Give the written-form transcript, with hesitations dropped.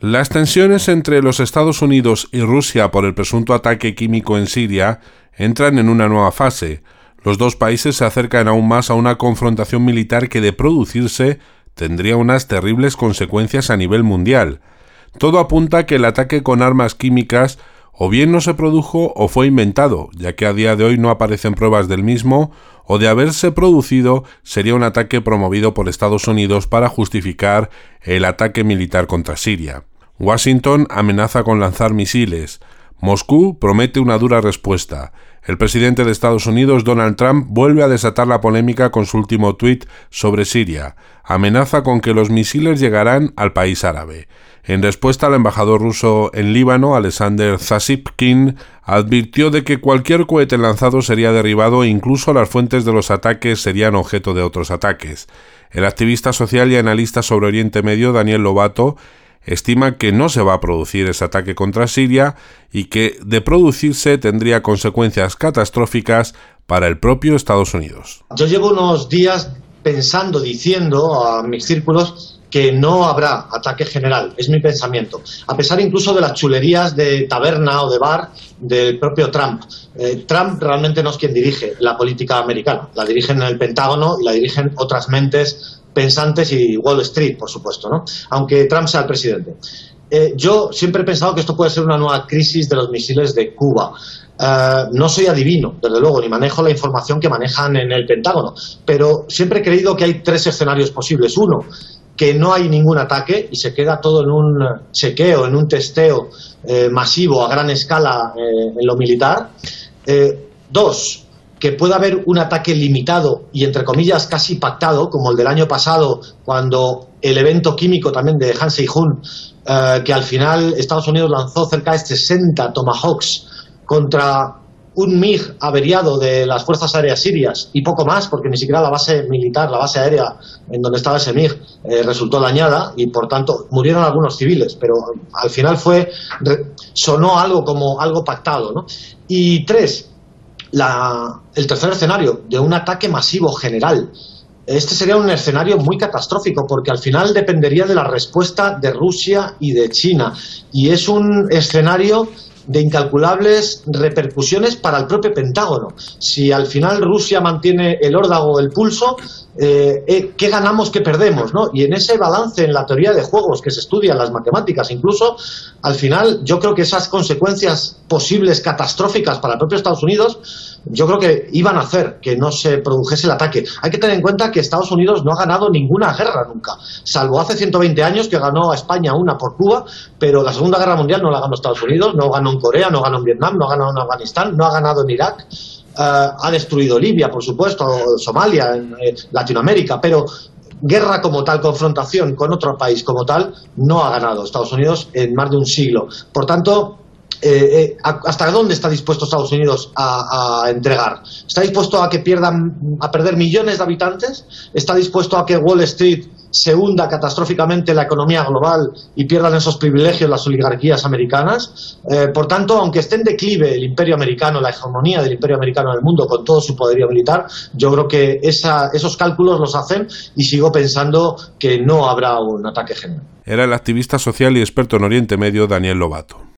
Las tensiones entre los Estados Unidos y Rusia por el presunto ataque químico en Siria entran en una nueva fase. Los dos países se acercan aún más a una confrontación militar que, de producirse, tendría unas terribles consecuencias a nivel mundial. Todo apunta a que el ataque con armas químicas o bien no se produjo o fue inventado, ya que a día de hoy no aparecen pruebas del mismo, o de haberse producido sería un ataque promovido por Estados Unidos para justificar el ataque militar contra Siria. Washington amenaza con lanzar misiles. Moscú promete una dura respuesta. El presidente de Estados Unidos, Donald Trump, vuelve a desatar la polémica con su último tuit sobre Siria. Amenaza con que los misiles llegarán al país árabe. En respuesta, el embajador ruso en Líbano, Alexander Zasypkin, advirtió de que cualquier cohete lanzado sería derribado e incluso las fuentes de los ataques serían objeto de otros ataques. El activista social y analista sobre Oriente Medio, Daniel Lobato, estima que no se va a producir ese ataque contra Siria y que, de producirse, tendría consecuencias catastróficas para el propio Estados Unidos. Yo llevo unos días pensando, diciendo a mis círculos que no habrá ataque general, es mi pensamiento, a pesar incluso de las chulerías de taberna o de bar del propio Trump. Trump realmente no es quien dirige la política americana, la dirigen en el Pentágono y la dirigen otras mentes pensantes y Wall Street, por supuesto, ¿no? Aunque Trump sea el presidente. Yo siempre he pensado que esto puede ser una nueva crisis de los misiles de Cuba. No soy adivino, desde luego, ni manejo la información que manejan en el Pentágono, pero siempre he creído que hay tres escenarios posibles. Uno, que no hay ningún ataque y se queda todo en un chequeo, en un testeo masivo a gran escala en lo militar. Dos, que pueda haber un ataque limitado y, entre comillas, casi pactado, como el del año pasado, cuando el evento químico también de Han Sei-Jun, que al final Estados Unidos lanzó cerca de 60 Tomahawks contra un MiG averiado de las fuerzas aéreas sirias y poco más, porque ni siquiera la base militar, la base aérea en donde estaba ese MiG resultó dañada y por tanto murieron algunos civiles, pero al final sonó algo como algo pactado, ¿no? Y tres, el tercer escenario de un ataque masivo general. Este sería un escenario muy catastrófico porque al final dependería de la respuesta de Rusia y de China, y es un escenario de incalculables repercusiones para el propio Pentágono. Si al final Rusia mantiene el órdago, el pulso, ¿qué ganamos, qué perdemos, ¿no? Y en ese balance, en la teoría de juegos que se estudia en las matemáticas incluso, al final yo creo que esas consecuencias posibles catastróficas para el propio Estados Unidos, yo creo que iban a hacer que no se produjese el ataque. Hay que tener en cuenta que Estados Unidos no ha ganado ninguna guerra nunca, salvo hace 120 años que ganó a España una por Cuba, pero la Segunda Guerra Mundial no la ganó Estados Unidos, no ganó en Corea, no ganó en Vietnam, no ganó en Afganistán, no ha ganado en Irak. Ha destruido Libia, por supuesto, Somalia, en Latinoamérica, pero guerra como tal, confrontación con otro país como tal, no ha ganado Estados Unidos en más de un siglo. Por tanto, ¿hasta dónde está dispuesto Estados Unidos a entregar? ¿Está dispuesto a perder millones de habitantes? ¿Está dispuesto a que Wall Street se hunda catastróficamente la economía global y pierdan esos privilegios las oligarquías americanas? Por tanto, aunque esté en declive el imperio americano, la hegemonía del imperio americano en el mundo con todo su poderío militar, yo creo que esos cálculos los hacen y sigo pensando que no habrá un ataque general. Era el activista social y experto en Oriente Medio, Daniel Lobato.